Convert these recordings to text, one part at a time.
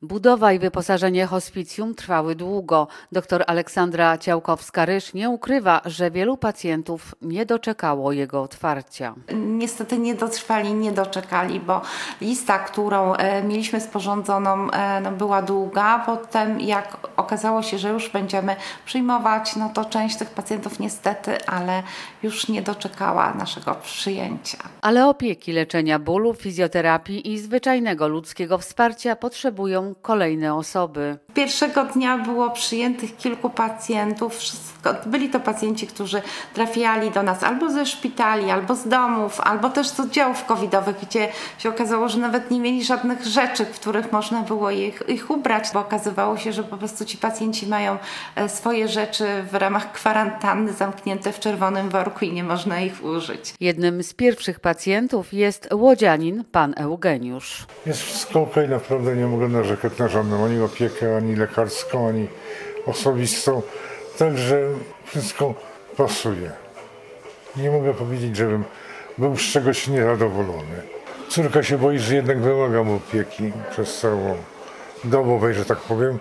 Budowa i wyposażenie hospicjum trwały długo. Dr Aleksandra Ciałkowska-Ryż nie ukrywa, że wielu pacjentów nie doczekało jego otwarcia. Niestety nie dotrwali, nie doczekali, bo lista, którą mieliśmy sporządzoną, była długa. Potem jak okazało się, że już będziemy przyjmować, to część tych pacjentów niestety, ale już nie doczekała naszego przyjęcia. Ale opieki, leczenia bólu, fizjoterapii i zwyczajnego ludzkiego wsparcia potrzebują kolejne osoby. Pierwszego dnia było przyjętych kilku pacjentów. Byli to pacjenci, którzy trafiali do nas albo ze szpitali, albo z domów, albo też z oddziałów covidowych, gdzie się okazało, że nawet nie mieli żadnych rzeczy, w których można było ich ubrać, bo okazywało się, że po prostu ci pacjenci mają swoje rzeczy w ramach kwarantanny zamknięte w czerwonym worku i nie można ich użyć. Jednym z pierwszych pacjentów jest łodzianin pan Eugeniusz. Jest wszystko okej, naprawdę nie mogę narzekać na żadną, ani opiekę, ani lekarską, ani osobistą. Także wszystko pasuje. Nie mogę powiedzieć, żebym był z czegoś niezadowolony. Córka się boi, że jednak wymagam opieki przez całą dobowej, że tak powiem.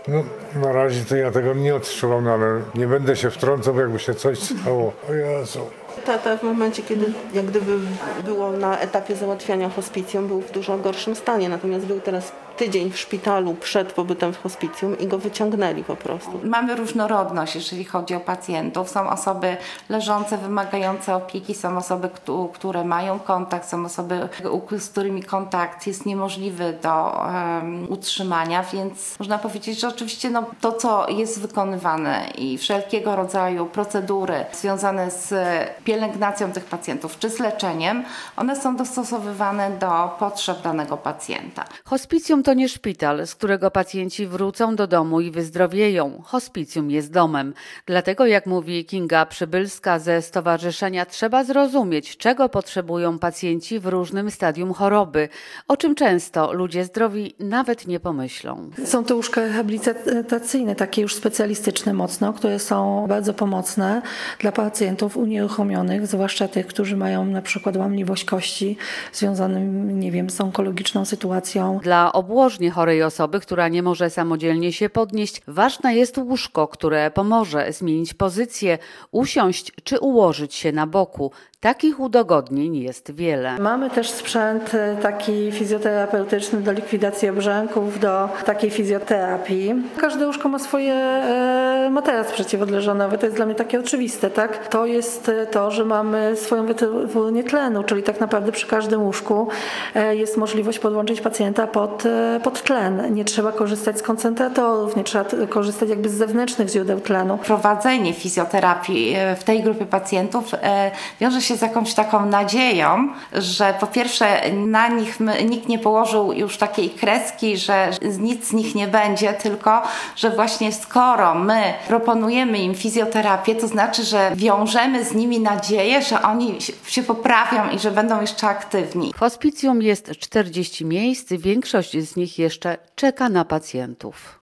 Na razie to ja tego nie odczuwam, ale nie będę się wtrącał, jakby się coś stało. O Jezu. Tata w momencie, kiedy jak gdyby było na etapie załatwiania hospicjum, był w dużo gorszym stanie, natomiast był teraz tydzień w szpitalu przed pobytem w hospicjum i go wyciągnęli po prostu. Mamy różnorodność, jeżeli chodzi o pacjentów. Są osoby leżące, wymagające opieki, są osoby, które mają kontakt, są osoby, z którymi kontakt jest niemożliwy do utrzymania, więc można powiedzieć, że oczywiście to, co jest wykonywane i wszelkiego rodzaju procedury związane z pielęgnacją tych pacjentów czy z leczeniem, one są dostosowywane do potrzeb danego pacjenta. Hospicjum to nie szpital, z którego pacjenci wrócą do domu i wyzdrowieją. Hospicjum jest domem. Dlatego, jak mówi Kinga Przybylska ze stowarzyszenia, trzeba zrozumieć, czego potrzebują pacjenci w różnym stadium choroby, o czym często ludzie zdrowi nawet nie pomyślą. Są to łóżka rehabilitacyjne, takie już specjalistyczne mocno, które są bardzo pomocne dla pacjentów unieruchomionych, zwłaszcza tych, którzy mają na przykład łamliwość kości związanym, z onkologiczną sytuacją. Dla obłożnie chorej osoby, która nie może samodzielnie się podnieść, ważne jest łóżko, które pomoże zmienić pozycję, usiąść czy ułożyć się na boku. Takich udogodnień jest wiele. Mamy też sprzęt taki fizjoterapeutyczny do likwidacji obrzęków, do takiej fizjoterapii. Każde łóżko ma swoje materac przeciwodleżonowy, to jest dla mnie takie oczywiste, tak? To jest to, że mamy swoją wytwórnię tlenu, czyli tak naprawdę przy każdym łóżku jest możliwość podłączyć pacjenta pod tlen. Nie trzeba korzystać z koncentratorów, nie trzeba korzystać z zewnętrznych źródeł tlenu. Prowadzenie fizjoterapii w tej grupie pacjentów wiąże się z jakąś taką nadzieją, że po pierwsze na nich nikt nie położył już takiej kreski, że nic z nich nie będzie, tylko że właśnie skoro my proponujemy im fizjoterapię, to znaczy, że wiążemy z nimi nadzieję, że oni się poprawią i że będą jeszcze aktywni. W hospicjum jest 40 miejsc, większość z nich jeszcze czeka na pacjentów.